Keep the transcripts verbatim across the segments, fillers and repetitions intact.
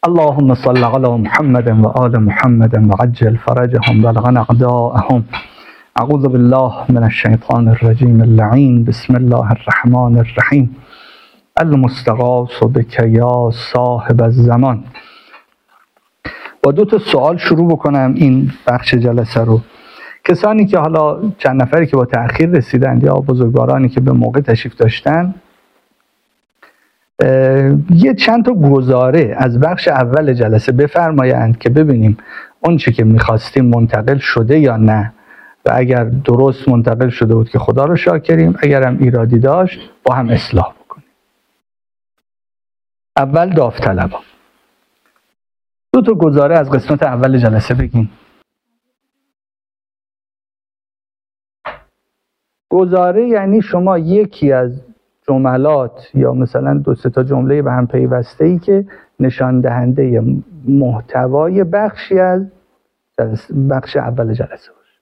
اللهم صل على محمد و آل محمد و عجل فرجهم بلغ اعداءهم. اعوذ بالله من الشیطان الرجیم اللعین. بسم الله الرحمن الرحیم. المستغاث بک یا صاحب الزمان. با دو تا سوال شروع بکنم این بخش جلسه رو. کسانی که حالا چند نفری که با تأخیر رسیدند یا بزرگوارانی که به موقع تشریف داشتن، یه چند تا گزاره از بخش اول جلسه بفرمایند که ببینیم اون چی که میخواستیم منتقل شده یا نه، و اگر درست منتقل شده بود که خدا رو شاکریم، اگر هم ایرادی داشت با هم اصلاح بکنیم. اول داوطلبا دو تا گزاره از قسمت اول جلسه بگین. گزاره یعنی شما یکی از جملات یا مثلا دو سه تا جمله به هم پیوسته ای که نشان دهنده محتوای بخشی از بخش اول جلسه باشه.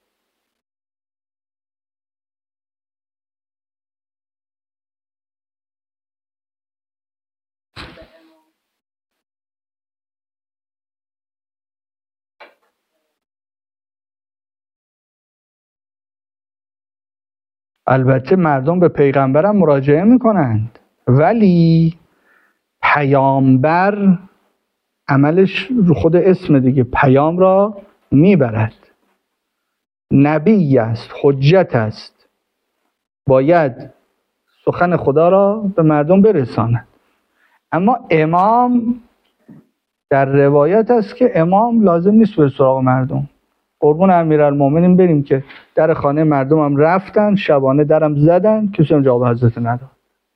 البته مردم به پیغمبرم مراجعه میکنند، ولی پیامبر عملش رو خود اسم دیگه پیام را میبرد. نبی است، حجت است، باید سخن خدا را به مردم برساند. اما امام در روایت است که امام لازم نیست بره سراغ مردم. قربون امیرالمومنین بریم که در خانه مردم هم رفتن، شبانه درم زدن، کسی هم جواب حضرت نداد.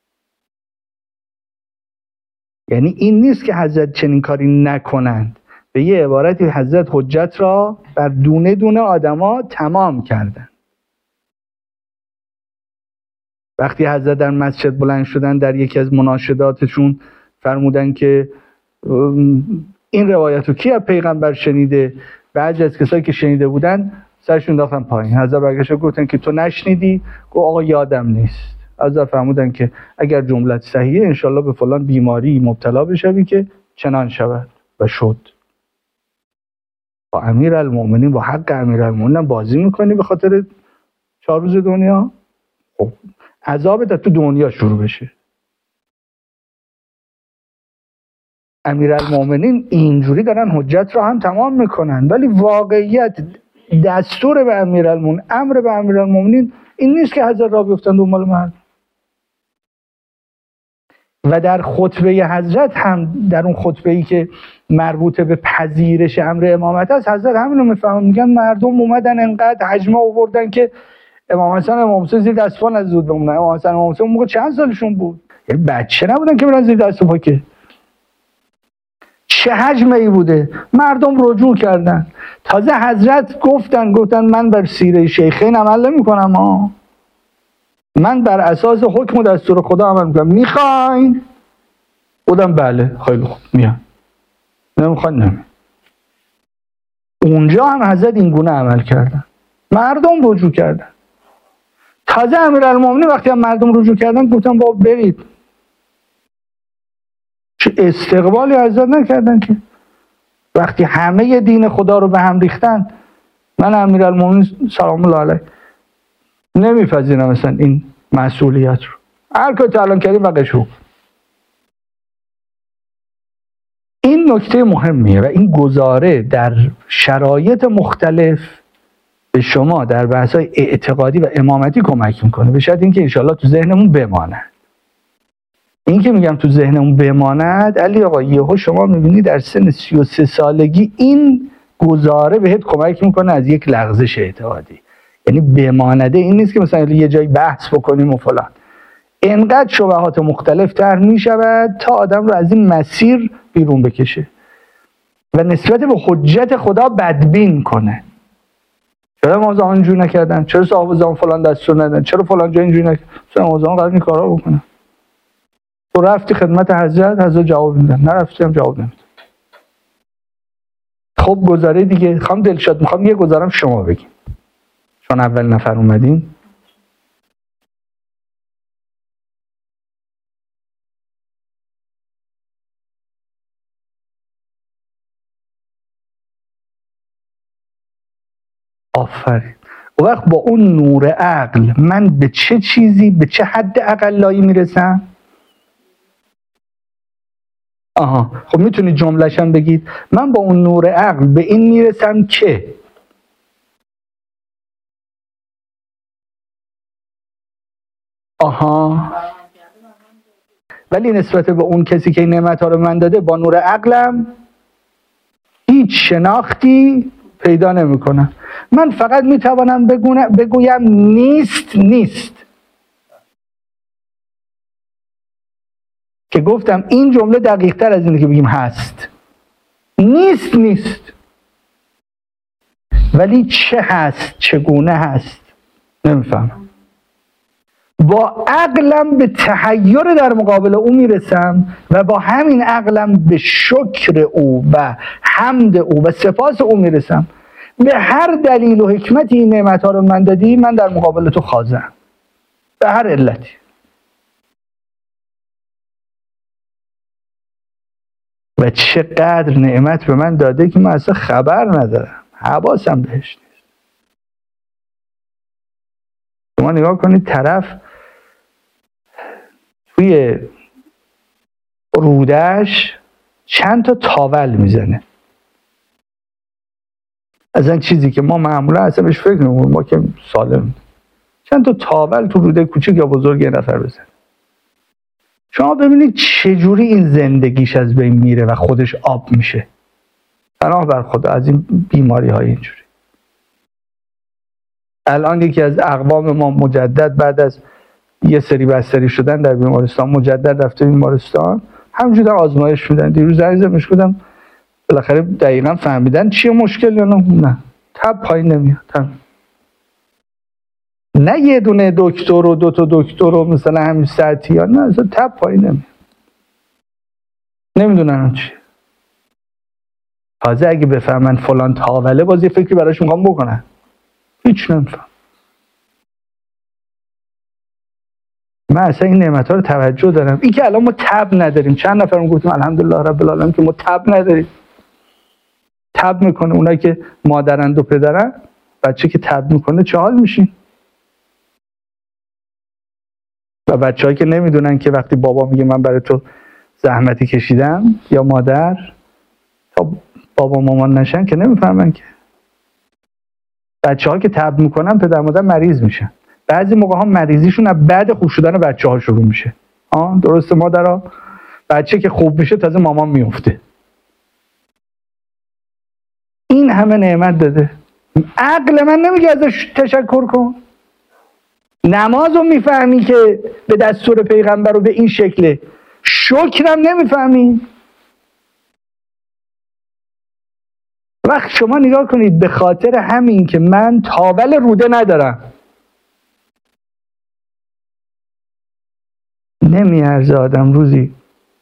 یعنی این نیست که حضرت چنین کاری نکنند، به یه عبارتی حضرت حجت را بر دونه دونه آدما تمام کردن. وقتی حضرت در مسجد بلند شدن، در یکی از مناشداتشون فرمودن که این روایت رو کی از پیغمبر شنیده؟ بعضی از کسایی که شنیده بودن سرشون انداختن پایین. حضرت برگشت گفتن که تو نشنیدی؟ گفت آقا یادم نیست. حضرت فرمودن که اگر جملت صحیحه انشالله به فلان بیماری مبتلا بشوی که چنان شود، و شد. با امیرالمومنین، با حق امیرالمومنین بازی میکنی به خاطر چهار روز دنیا؟ خب عذابت تو دنیا شروع بشه. امیرالمومنین اینجوری دارن حجت رو هم تمام میکنن، ولی واقعیت دستور به امیرالمومنین، امر به امیرالمومنین این نیست که حضرت را بیفتن دنبال مردم. و در خطبه حضرت هم، در اون خطبه‌ای که مربوط به پذیرش امر امامت است، حضرت همین رو میفهمن. میگن مردم اومدن انقدر حجمه آوردن که امام حسن امام حسین زیر دست پا نزد بمونن. امام حسن امام حسین موقع چند سالشون بود؟ یعنی بچه نبودن که برن زیر دست پا. که چه حجمه ای بوده. مردم رجوع کردن. تازه حضرت گفتن گفتن من بر سیره شیخین عمل نمی‌کنم ها، من بر اساس حکم و دستور خدا عمل میکنم. میخواین؟ بودم بله. خیلی خوب میام. نمیخواین نمیم. اونجا هم حضرت این گونه عمل کردن، مردم رجوع کردن. تازه امیرالمومنین وقتی هم مردم رجوع کردن گفتن بابا برید. چه استقبالی حضرت نکردن که وقتی همه دین خدا رو به هم ریختن. من امیرالمومنین سلام الله علیه نمیپذیرم مثلا این مسئولیت رو. هر کاری الان کردیم بقیشو. این نکته مهمیه و این گزاره در شرایط مختلف به شما در بحث‌های اعتقادی و امامتی کمک میکنه، به شرط اینکه انشالله تو ذهنمون بماند. این که میگم تو ذهنمون بماند، علی آقا یهو شما میبینی در سن سی و سه سالگی این گزاره بهت کمک میکنه از یک لغزش اعتقادی. یعنی بمانده این نیست که مثلا یه جایی بحث بکنیم و فلان. انقدر شبهات مختلف طرح میشود تا آدم رو از این مسیر بیرون بکشه و نسبت به حجت خدا بدبین کنه. چرا امام زمان اینجوری نکردن؟ چرا صاحب زمان فلان دستور ندادن؟ چرا فلان جا اینجوری نکردن؟ مثلا امام زمان قرار این کارا بکنه. تو رفتی خدمت حضرت، حضرت جواب میدن، نرفتی هم جواب نمیدن. خب گزاره دیگه. خانم دلشاد میخوام یه گزارم شما بگیم، چون اول نفر اومدین. آفرین. و وقت با اون نور عقل من به چه چیزی، به چه حد اقلایی میرسم؟ آها، خب میتونید جمله‌شم بگید؟ من با اون نور عقل به این میرسم که آها، ولی نسبت به اون کسی که این نعمت‌ها رو من داده با نور عقلم هیچ شناختی پیدا نمی‌کنم. من فقط میتوانم بگویم نیست نیست، که گفتم این جمله دقیق تر از اینه که بگیم هست. نیست نیست، ولی چه هست، چگونه هست نمیفهمم. با عقلم به تحیر در مقابل او میرسم و با همین عقلم به شکر او و حمد او و سپاس او میرسم. به هر دلیل و حکمتی این نعمت‌ها رو من دادی، من در مقابل تو خاضعم، به هر علتی. و چقدر نعمت به من داده که من اصلا خبر ندارم، حواسم بهش نیست. شما نگاه کنید طرف توی رودش چند تا تاول میزنه، از این چیزی که ما معمولا اصلا بهش فکر نمی‌کنیم، ما که سالم چند تا تاول تو روده کوچیک یا بزرگ یه نفر بزنه. شما ببینید چجوری این زندگیش از بین میره و خودش آب میشه. پناه بر خدا از این بیماری های اینجوری. الان یکی از اقوام ما مجدد بعد از یه سری بستری شدن در بیمارستان مجدد رفته بیمارستان، همینجوری آزمایش میدن. دیروز عزیزمش بودم، بالاخره دقیقا فهمیدن چیه مشکل یا نه. نه تب پایین نمیاد، تب. نه یه دونه دکتر و دو تا دکتر و مثلا همین ساعتی ها، نه اصلا تب پایین نمیاد. نمیدونن چیه. تازه اگه بفهمن فلان تاوله، باز یه فکری براش میخوام بکنن. هیچ نمیفهم. من اصلا این نعمت ها رو توجه دارم. این که الان ما تب نداریم، چند نفرم گفتیم الحمدلله رب العالمین که ما تب نداریم. تب میکنه اونایی که مادرند و پدرن، بچه که تب میکنه چه حال میشین؟ و بچه‌هایی که نمیدونن که وقتی بابا میگه من برای تو زحمتی کشیدم یا مادر، تا بابا مامان نشن که نمیفهمن که. بچه‌ها که تب میکنن پدر مادر مریض میشن. بعضی موقع ها مریضیشون از بعد خوب شدن بچه‌ها شروع میشه. آه درسته مادرها؟ بچه که خوب میشه تازه مامان میفته. این همه نعمت داده. عقل من نمیگه ازش تشکر کن. نماز رو میفهمی که به دستور پیغمبر رو به این شکله، شکرم نمیفهمی. وقت شما نگاه کنید، به خاطر همین که من تاول روده ندارم، نمیارزه آدم روزی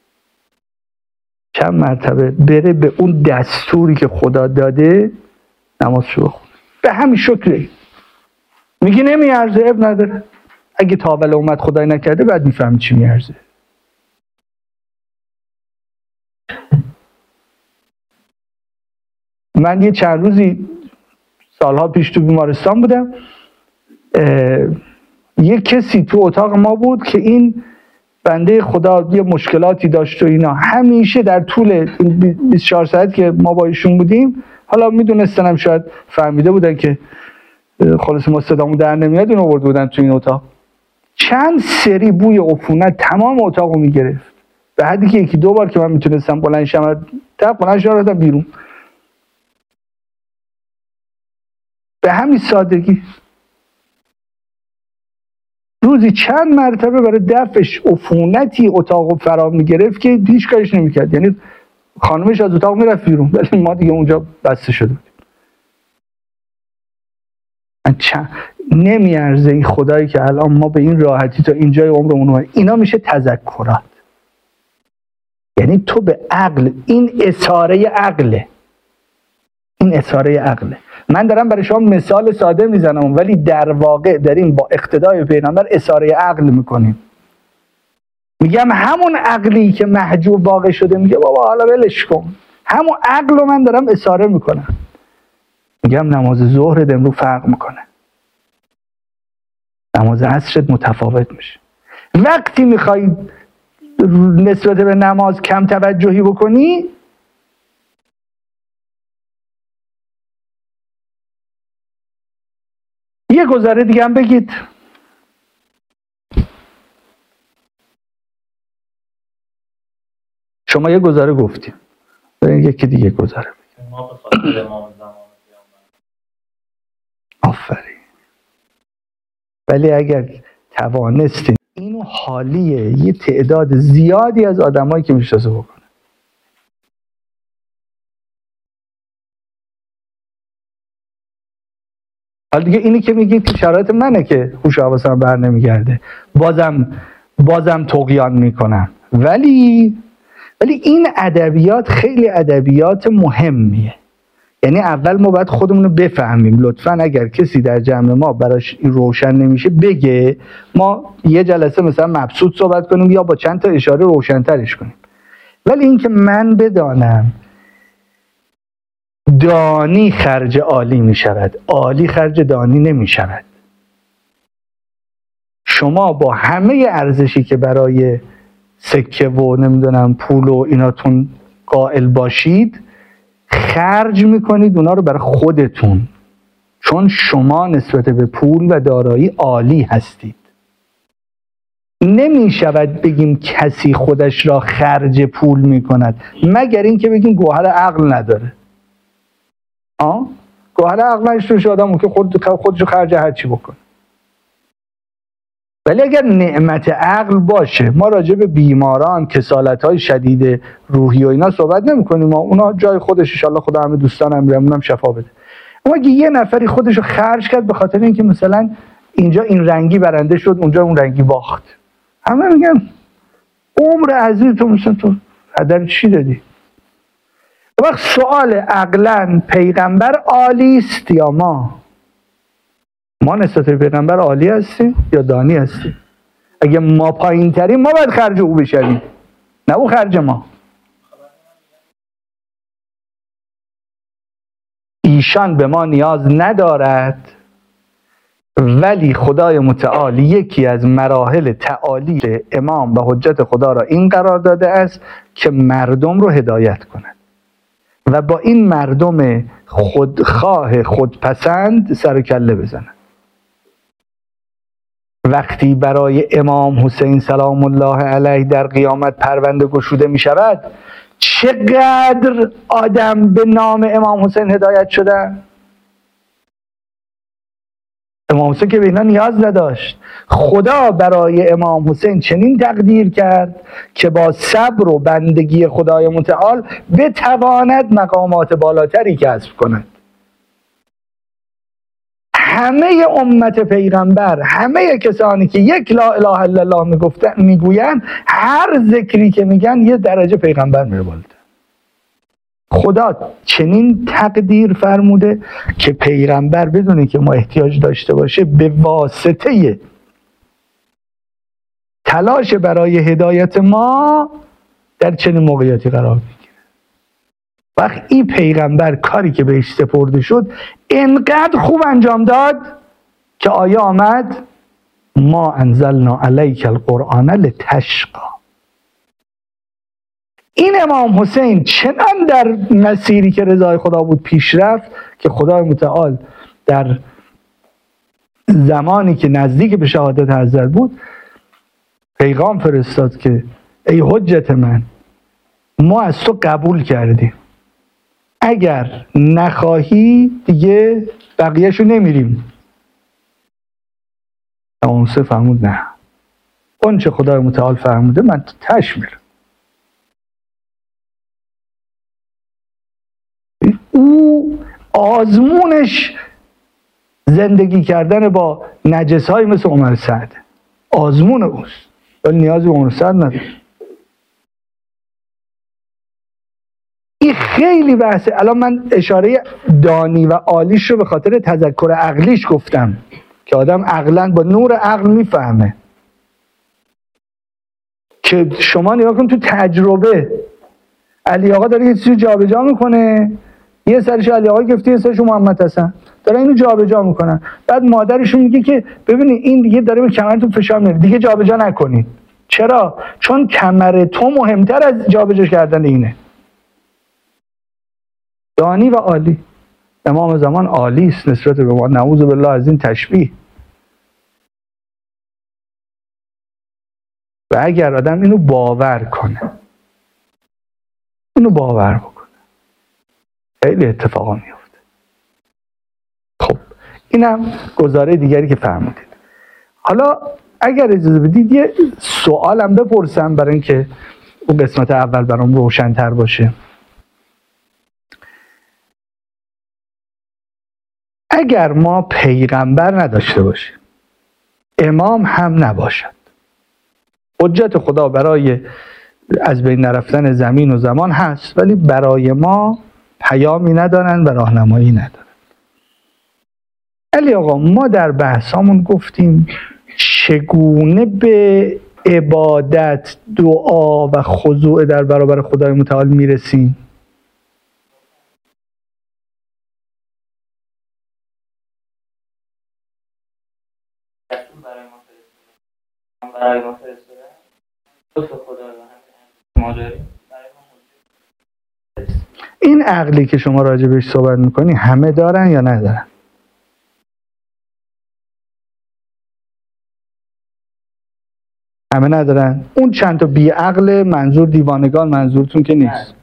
چند مرتبه بره به اون دستوری که خدا داده نماز شو بخونه. به همین شکلی میگی نمیارزه، اب نداره. اگه تاول اومد خدای نکرده بعد میفهمی چی میارزه. من یه چند روزی سالها پیش تو بیمارستان بودم، یه کسی تو اتاق ما بود که این بنده خدا یه مشکلاتی داشت و اینا. همیشه در طول بیست و چهار ساعت که ما با ایشون بودیم، حالا میدونستنم شاید فهمیده بودن که خلاص ما صدامون در نمیاد، اینو آورده بودن تو این اتاق. چند سری بوی عفونت تمام اتاقو میگرفت، به حدی که یکی دو بار که من میتونستم بلند شم تا بلند شم بیرون. به همین سادگی روزی چند مرتبه برای دفعش عفونتی اتاقو فرا میگرفت که هیچ کارش نمیکرد. یعنی خانمش از اتاق میرفت بیرون ولی ما دیگه اونجا بسته شده بودیم. نمیارزه این خدایی که الان ما به این راحتی تا اینجای عمرمون اومد. اینا میشه تذکرات. یعنی تو به عقل، این اساره عقله، این اساره عقله. من دارم برای شما مثال ساده میزنم ولی در واقع داریم با اقتدای پیغمبر اساره عقل میکنیم. میگم همون عقلی که محجوب واقع شده میگه بابا حالا ولش کن، همون عقل رو من دارم اساره میکنم. میگم نماز ظهرت امروز فرق میکنه، نماز عصرت متفاوت میشه. وقتی میخوای نسبت به نماز کم توجهی بکنی، یه گزاره دیگه هم بگید. شما یه گزاره گفتیم، یکی دیگه گزاره بگید. ما به خاطر امام زمان آفرین. ولی اگر توانستین اینو حالیه یه تعداد زیادی از آدمایی که میشناسه بکنه. حالا دیگه اینی که میگید که شرایط منه که هوش و حواسم بر نمیگرده، بازم بازم طغیان میکنم. ولی ولی این ادبیات خیلی ادبیات مهمیه. یعنی اول ما باید خودمون رو بفهمیم. لطفاً اگر کسی در جمع ما براش روشن نمیشه بگه، ما یه جلسه مثلا مبسوط صحبت کنیم یا با چند تا اشاره روشن‌ترش کنیم. ولی اینکه من بدانم دانی خرج عالی می شود، عالی خرج دانی نمی شود. شما با همه ارزشی که برای سکه و نمیدونم پول و ایناتون قائل باشید، خرج میکنید اونا رو برای خودتون، چون شما نسبت به پول و دارایی عالی هستید. نمی شود بگیم کسی خودش را خرج پول میکند، مگر این که بگیم گوهر عقل نداره. آه؟ گوهر عقل نشتوش آدم که خود خودشو خرج هرچی بکنه. ولی اگر نعمت عقل باشه، ما راجع به بیماران، کسالت‌های شدید روحی و اینا صحبت نمی‌کنیم، ما اونا جای خودش ان شاءالله خدا همه دوستان امیرمون هم شفا بده. اما اگه یه نفری خودشو خرج کرد به خاطر اینکه مثلا اینجا این رنگی برنده شد اونجا اون رنگی باخت، همه میگن عمر عزیز تو مثلا تو هدر چی دادی؟ وقت سوال عقلاً پیغمبر عالی است یا ما؟ ما نسبت به پیغمبر عالی هستیم یا دانی هستیم؟ اگه ما پایین تریم ما باید خرج او بشویم، نه او خرج ما. ایشان به ما نیاز ندارد، ولی خدای متعال یکی از مراحل تعالی امام و حجت خدا را این قرار داده است که مردم رو هدایت کند و با این مردم خودخواه خودپسند سر و کله بزند. وقتی برای امام حسین سلام الله علیه در قیامت پرونده گشوده می شود، چقدر آدم به نام امام حسین هدایت شده؟ امام حسین که به اینا نیاز نداشت. خدا برای امام حسین چنین تقدیر کرد که با صبر و بندگی خدای متعال بتواند مقامات بالاتری کسب کند. همه امت پیغمبر، همه کسانی که یک لا اله الا الله میگفتن میگویند، هر ذکری که میگن یه درجه پیغمبر میره بالاتر. خدا چنین تقدیر فرموده که پیغمبر بدونه که ما احتیاج داشته باشه به واسطه تلاش برای هدایت ما در چنین موقعیتی قرار بگیره. وقت این پیغمبر کاری که بهش سپرده شد انقدر خوب انجام داد که آیه آمد ما انزلنا علیک القرآن لتشقی. این امام حسین چنان در مسیری که رضای خدا بود پیش رفت که خدای متعال در زمانی که نزدیک به شهادت حضرت بود پیغام فرستاد که ای حجت من، ما از تو قبول کردیم، اگر نخواهی دیگه بقیهشو نمیریم. امام حسین فرمود نه، اون چه خدای متعال فرموده من تش میرم. او آزمونش زندگی کردن با نجس‌های مثل عمر سعد، آزمون اوست، ولی نیازی به عمر سعد نداره. این خیلی بحثه. الان من اشاره دانی و عالیش رو به خاطر تذکر عقلیش گفتم که آدم عقلاً با نور عقل میفهمه که شما نگاه کن تو تجربه علی آقا داره یه چیزی جابجا میکنه، یه سرش علی آقا گفته، یه سرش محمد حسن، دارن اینو جابجا میکنن. بعد مادرشون میگه که ببینید این دیگه داره به کمرتون فشار میاره، دیگه جابجا نکنید. چرا؟ چون کمر تو مهمتر از جابجا کردن اینه. دانی و عالی، امام زمان عالی است نسبت به ما، نعوذ بالله از این تشبیه. و اگر آدم اینو باور کنه، اینو باور بکنه، خیلی اتفاقا میفته. خب اینم گزاره دیگری که فرمودید. حالا اگر اجازه بدید یه سوالم بپرسم برای اینکه اون قسمت اول برام روشن‌تر باشه. اگر ما پیغمبر نداشته باشیم، امام هم نباشد، حجت خدا برای از بین نرفتن زمین و زمان هست، ولی برای ما پیامی ندارن و راهنمایی ندارن. علی آقا ما در بحثامون گفتیم چگونه به عبادت، دعا و خضوع در برابر خدای متعال میرسیم؟ برای ما فرستاده لطف خدا رو هم ما داریم. این عقلی که شما راجع بهش صحبت میکنی همه دارن یا ندارن؟ همه ندارن. اون چند تا بی عقل منظور دیوانگان منظورتون که نیست.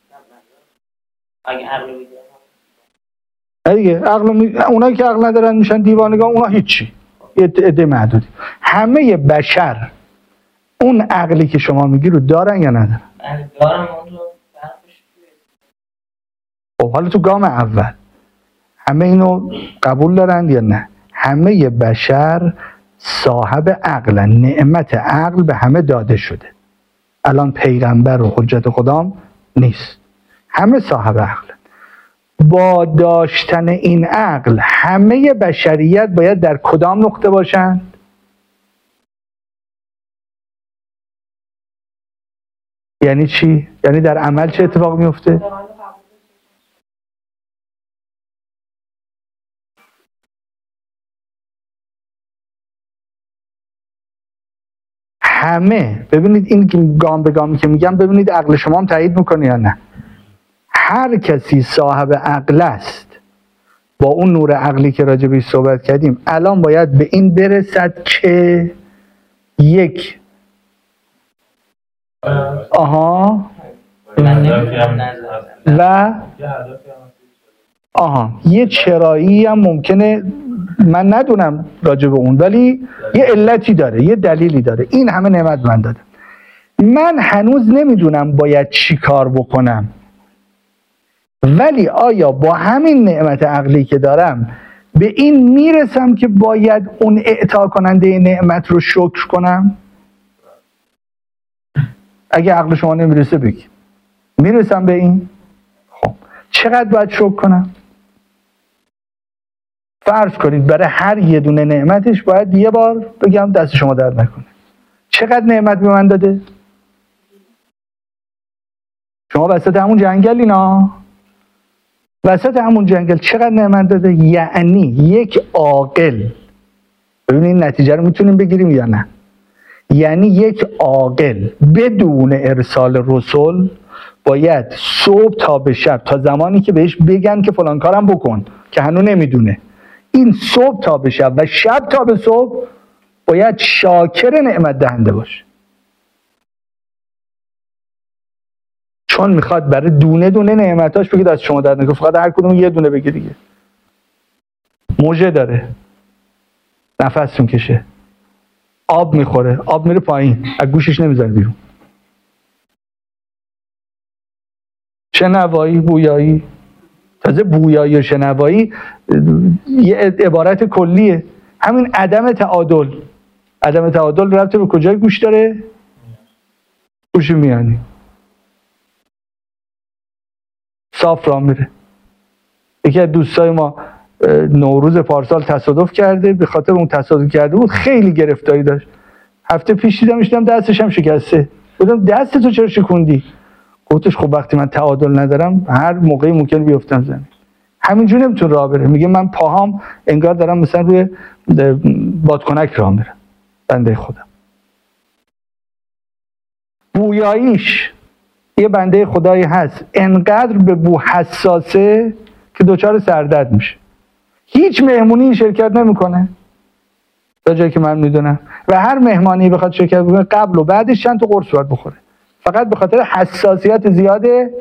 اگه عقل بگیرن دیگه عقل می... اونایی که عقل ندارن میشن دیوانگان، اونا هیچی، یه عده معدودی. همه بشر اون عقلی که شما میگی رو دارن یا ندارن؟ دارن. اون رو خب حالا تو گام اول همه اینو قبول دارن یا نه؟ همه بشر صاحب عقلن، نعمت عقل به همه داده شده. الان پیغمبر و حجت خدام نیست، همه صاحب عقلن. با داشتن این عقل همه بشریت باید در کدام نقطه باشند؟ یعنی چی؟ یعنی در عمل چه اتفاق میفته؟ همه. ببینید این گام به گامی که میگم ببینید عقل شما هم تایید میکنه یا نه. هر کسی صاحب عقل است، با اون نور عقلی که راجع بهش صحبت کردیم، الان باید به این برسد که یک آها و آها یه چرایی هم ممکنه من ندونم راجع به اون، ولی یه علتی داره، یه دلیلی داره. این همه نعمت من داده، من هنوز نمیدونم باید چی کار بکنم، ولی آیا با همین نعمت عقلی که دارم به این میرسم که باید اون اعطا کننده نعمت رو شکر کنم؟ اگه عقل شما نمیرسه بگی میرسم به این؟ خب چقدر باید شکر کنم؟ فرض کنید برای هر یه دونه نعمتش باید یه بار بگم دست شما درد نکنه. چقدر نعمت به من داده؟ شما وسط همون جنگل اینا وسط همون جنگل چقدر نعمت داده؟ یعنی یک عاقل، ببینید نتیجه رو میتونیم بگیریم یا نه؟ یعنی یک عاقل بدون ارسال رسول باید صبح تا به شب، تا زمانی که بهش بگن که فلان کارم بکن که هنوز نمیدونه، این صبح تا به شب و شب تا به صبح باید شاکر نعمت دهنده باشه، چون میخواد برای دونه دونه نعمتاش بگید از شما درد نکنه، فقط هر کدوم یه دونه بگی دیگه. موجه داره، نفس میکشه، آب میخوره، آب میره پایین، از گوشش نمیزنه بیرون، شنوایی، بویایی. تازه بویایی و شنوایی یه عبارت کلیه. همین عدم تعادل، عدم تعادل ربط به کجای گوش داره؟ گوش میانی صاف را میره. یکی از دوستای ما نوروز پارسال تصادف کرده، به خاطر اون تصادف کرده بود خیلی گرفتاری داشت. هفته پیش دیدمش، دیدم دستش هم شکسته. گفتم دست تو چرا شکوندی؟ گفتش خب وقتی من تعادل ندارم هر موقعی ممکن بیفتم زمین. همینجوری نمیتونه راه بره. میگه من پاهام انگار دارم مثلا روی بادکنک راه میرم. بنده خدا بویاییش، یه بنده خدایی هست انقدر به بو حساسه که دچار سردرد میشه، هیچ مهمونی شرکت نمیکنه تا جایی که من میدونم، و هر مهمانی بخواد شرکت بکنه قبل و بعدش چند تا قرص باید بخوره، فقط به خاطر حساسیت زیاده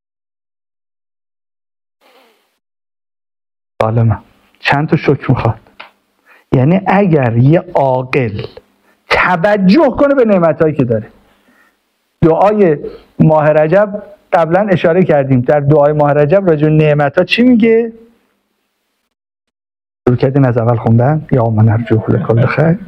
ظالمه. چند تا شکر میخواد. یعنی اگر یه عاقل توجه کنه به نعمتایی که داره. دعای ماه رجب قبلا اشاره کردیم، در دعای ماه رجب راجع به نعمت‌ها چی میگه؟ شروع کردین از اول خوندن؟ یا من ارجو لکل خیر.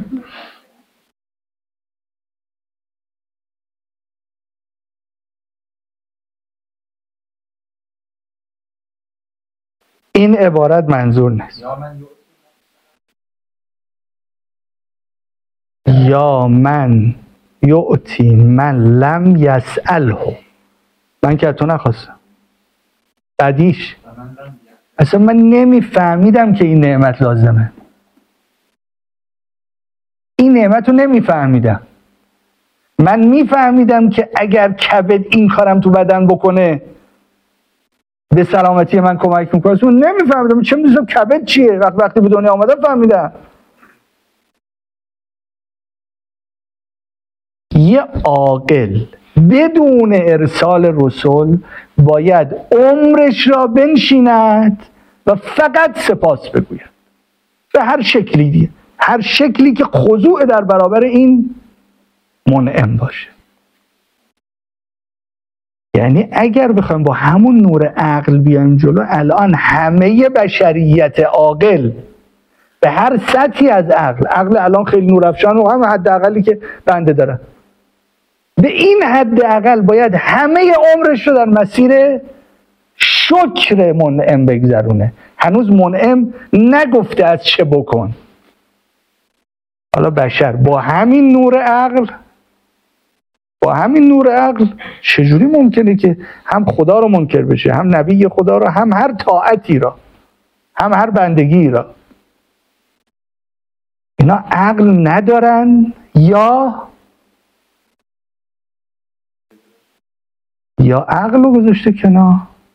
این عبارت منظور نیست. یا من یعطی من لم یسأله، من که تو نخواستم. بعدیش اصلا من نمیفهمیدم که این نعمت لازمه، این نعمت رو نمیفهمیدم. من میفهمیدم که اگر کبد این کارم تو بدن بکنه به سلامتی من کمک میکنه، اصلا نمیفهمیدم. چه میدونم کبد چیه؟ وقت وقتی به دنیا آمدم فهمیدم. یه عاقل بدون ارسال رسول باید عمرش را بنشیند و فقط سپاس بگوید به هر شکلی دیگه، هر شکلی که خضوع در برابر این منعم باشه. یعنی اگر بخوایم با همون نور عقل بیایم جلو، الان همه بشریت عاقل به هر سطحی از عقل، عقل الان خیلی نورافشان و هم حداقلی که بنده داره، به این حداقل باید همه عمرش رو در مسیر شکر منعم بگذرونه. هنوز منعم نگفته از چه بکن. حالا بشر با همین نور عقل، با همین نور عقل چجوری ممکنه که هم خدا رو منکر بشه، هم نبی خدا رو، هم هر طاعتی را، هم هر بندگی را؟ اینا عقل ندارن یا یا عقل رو گذاشته کنار.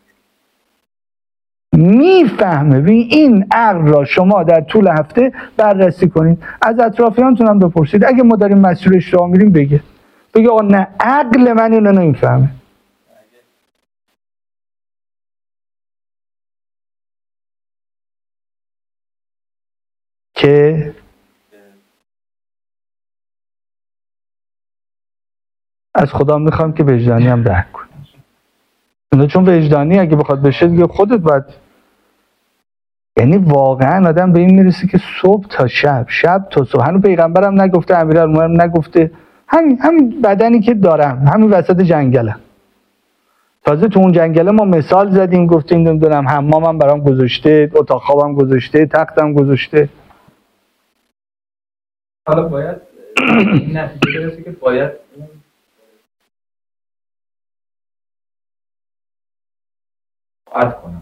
میفهمه. ببین این عقل را شما در طول هفته بررسی کنید، از اطرافیانتون هم بپرسید، اگه ما داریم مسیر اشتباه میریم بگه بگه آقا نه عقل من اینو نمیفهمه. که از خدا میخوام که وجدانی هم درک کنه، چون وجدانی اگه بخواد بشه دیگه خودت باید. یعنی واقعا آدم به این میرسه که صبح تا شب، شب تا صبح، هنوز پیغمبرم نگفته، امیرالمومنین نگفته، همین همین بدنی که دارم، همین وسط جنگلم. تازه تو اون جنگله ما مثال زدیم، گفتیم نمیدونم حمامم برام گذاشته، اتاق خوابم گذاشته، تختم گذاشته. حالا باید این نتیجه برسه که باید اطاعت کنم.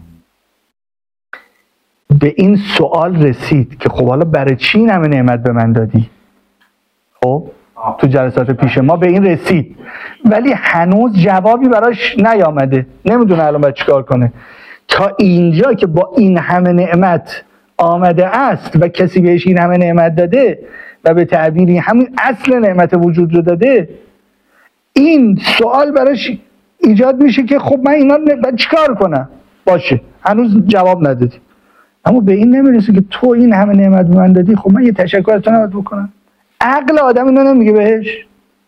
به این سوال رسید که خب حالا برای چی این همه نعمت به من دادی؟ خب تو جلسات پیش ما به این رسید، ولی هنوز جوابی براش نیامده، نمیدونه الان باید چیکار کنه. تا اینجا که با این همه نعمت آمده است و کسی بهش این همه نعمت داده و به تعبیری همین اصل نعمت وجود رو داده، این سوال براش ایجاد میشه که خب من اینا باید چیکار کنم؟ باشه هنوز جواب ندادی، اما به این نمیرسه که تو این همه نعمت به من دادی، خب من یه تشکر از تو نباید بکنم؟ عقل آدم اینو نمیگه بهش؟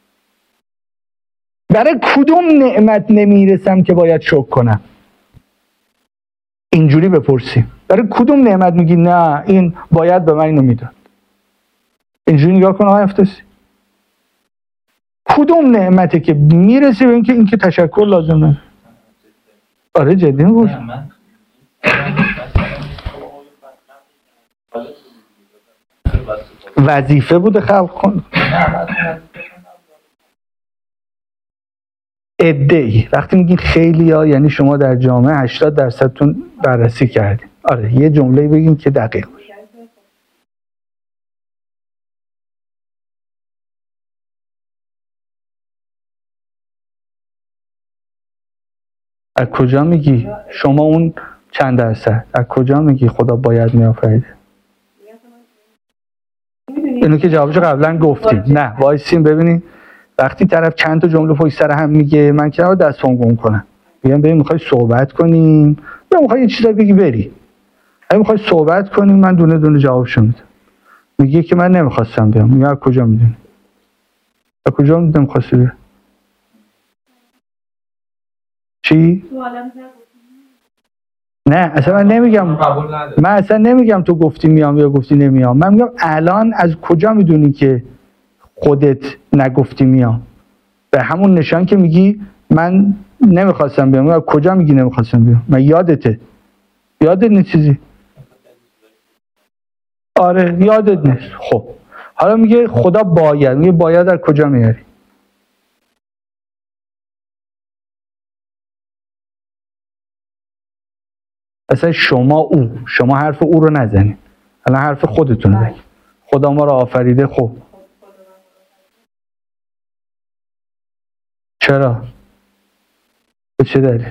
برای کدوم نعمت نمیرسم که باید شکر کنم؟ اینجوری بپرسیم برای کدوم نعمت میگی نه این باید به من اینو میداد؟ اینجوری نگاه کن آقای افتاسی، کدوم نعمته که میرسه به اینکه این که تشکر لازمه؟ آره جدی میگوش. وظیفه بوده خلق کن. عده‌ای. وقتی میگین خیلی ها یعنی شما در جامعه هشتاد درصدتون بررسی کردین. آره یه جمله بگین که دقیق باشه. از کجا میگی؟ شما اون چند درصد؟ از کجا میگی خدا باید میآفریده؟ اینو که جوابشو قبلا گفتیم. نه وایسین ببینین وقتی طرف چند تا جمله پشت سر هم میگه من که نباید دستم گم کنم. میگم ببین میخوای صحبت کنیم یا میخوای یه چیزایی بگی بری؟ اگه میخوای صحبت کنیم من دونه دونه جوابشو میدم. میگه که من نمیخواستم بیام. میگم از کجا میدونی؟ از کجا میدونم میخواستی بری؟ چی؟ نه اصلا من نمیگم من اصلا نمیگم تو گفتی میام یا گفتی نمیام. من میگم الان از کجا میدونی که خودت نگفتی میام؟ به همون نشان که میگی من نمیخواستم بیام. از کجا میگی نمیخواستم بیام؟ من یادته؟ یادت نیست چیزی؟ آره یادت نیست. خب حالا میگه خدا باید. میگه باید از کجا میاری؟ اصلا شما او شما حرف او رو نزنید. الان حرف خودتون رو بگید. خدا ما رو آفریده. خب چرا؟ به چه دلیل؟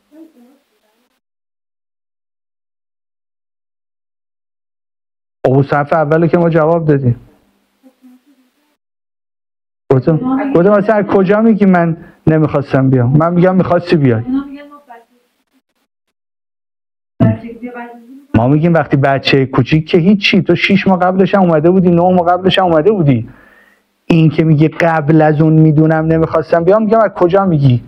او صفحه اوله که ما جواب دادیم. گفتم گفتم مثلا از کجا میگی من نمیخواستم بیام؟ من میگم میخواستی بیای. ما میگیم وقتی بچه کوچیک که هیچی، تو شیش ماه قبلش هم اومده بودی، نه ماه قبلش هم اومده بودی. این که میگه قبل از اون میدونم نمیخواستم بیام، میگم از کجا میگی؟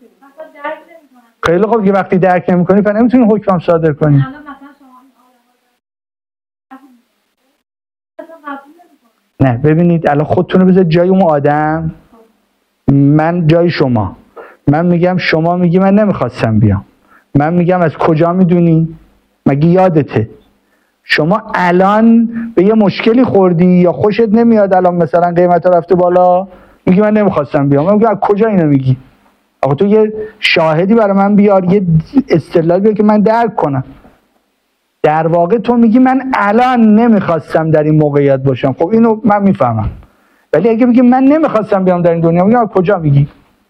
خیلی خوب که وقتی درک نمیکنی پس نمیتونی حکم صادر کنی. نه ببینید الان خودتون رو بذار جای اون آدم، من جای شما. من میگم شما میگی من نمیخواستم بیام. من میگم از کجا میدونی؟ مگه یادته؟ شما الان به یه مشکلی خوردی یا خوشت نمیاد الان مثلا قیمت رفته بالا، میگی من نمیخواستم بیام. من میگم از کجا اینو میگی؟ آخه تو یه شاهدی برای من بیار، یه استدلالی بیار که من درک کنم. در واقع تو میگی من الان نمیخواستم در این موقعیت باشم. خب اینو من میفهمم. ولی اگه میگی من نمیخواستم بیام در این دنیا، میگم از کجا میگی؟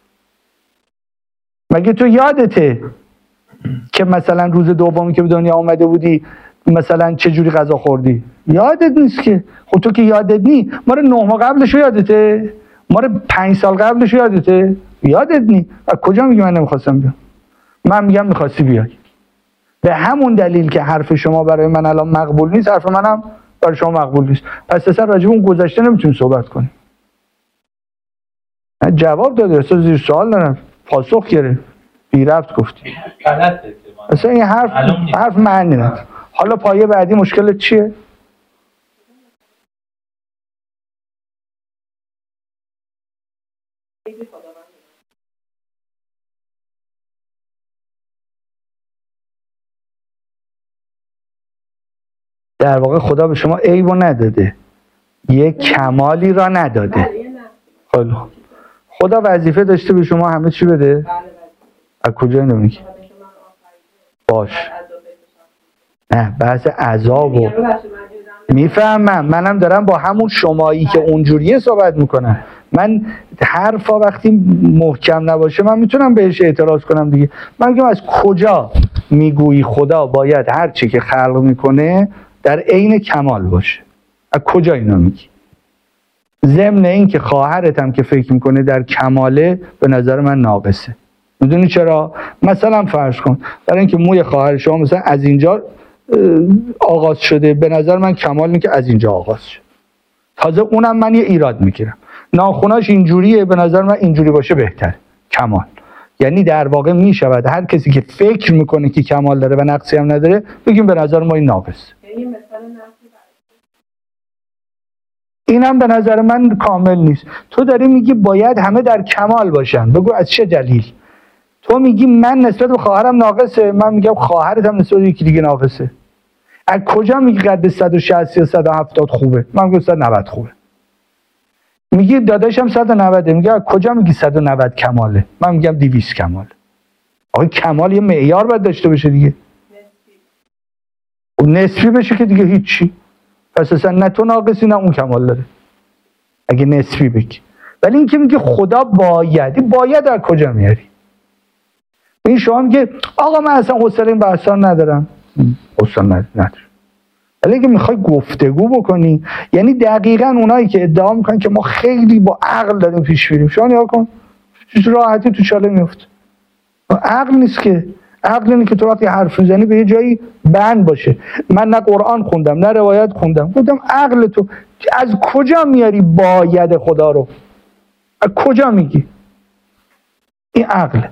مگه تو یادته که مثلا روز دومی که به دنیا آمده بودی مثلا چه جوری غذا خوردی؟ یادت نیست که. خب تو که یادت نی، ما رو نه ماه قبلش یادته؟ ما رو پنج سال قبلش یادته؟ یادت نی. از کجا میگی من نمیخواستم بیام؟ من میگم میخواستی بیای. به همون دلیل که حرف شما برای من الان مقبول نیست، حرف منم برای شما مقبول نیست. پس اصلا راجع به اون گذشته نمیتونی صحبت کنی. من جواب داده، اصلا زیر سوال نرم، پاسخ گرفت، بی ربط گفتی. غلطه. اصلا این حرف حرف معنی نداره. حالا پایه بعدی مشکلت چیه؟ در واقع خدا به شما عیبو نداده، یک کمالی را نداده. خیلی خدا وظیفه داشته به شما همه چی بده؟ از کجا اینو میگی؟ باش. نه بحث عذابو میفهمم. منم دارم با همون شمایی که اونجوریه صحبت میکنم. من حرفا وقتی محکم نباشه من میتونم بهش اعتراض کنم دیگه. من میگم از کجا میگویی خدا باید هر چی که خلق میکنه در عین کمال باشه؟ از کجا اینو میگی؟ ضمن این که خواهرت هم که فکر میکنه در کماله، به نظر من ناقصه. میدونی چرا؟ مثلا فرض کن برای اینکه موی خواهر شما مثلا از اینجا آغاز شده، به نظر من کمال اینه که از اینجا آغاز شد. تازه اونم من یه ایراد میگیرم، ناخناش اینجوریه، به نظر من اینجوری باشه بهتره. کمال یعنی در واقع میشود هر کسی که فکر میکنه که کمال داره و نقصی هم نداره بگیم به نظر ما این ناقص. اینم به نظر من کامل نیست. تو داری میگی باید همه در کمال باشن. بگو از چه دلیل؟ تو میگی من نسبت به خواهرم ناقصه، من میگم خواهرت هم نسبت به یکی دیگه ناقصه. از کجا میگی قد صد و شصت یا صد و هفتاد خوبه؟ من میگم صد و نود خوبه. میگی داداشم صد و نود، میگه کجا میگی صد و نود کماله؟ من میگم دویست کماله. آقا کمال یه معیار باید داشته باشه دیگه. و نسبی بشه که دیگه هیچی. پس اصلا نه تو ناقصی نه اون کمال داره اگه نسبی بگی. ولی این که میگه خدا باید، این باید از کجا میاری؟ این شما میگه آقا من اصلا حوصله این بحثا ندارم. حوصله ندارم. ولی اگه میخوای گفتگو بکنی، یعنی دقیقاً اونایی که ادعا میکنن که ما خیلی با عقل داریم پیش میریم، شما نگاه کن راحتی تو چاله میفته. عقل نیست که، عقل اینه که تو وقتی حرف میزنی به یه جایی بند باشه. من نه قرآن خوندم نه روایت خوندم، گفتم عقل تو از کجا میاری باید خدا رو؟ از کجا میگی؟ این عقل.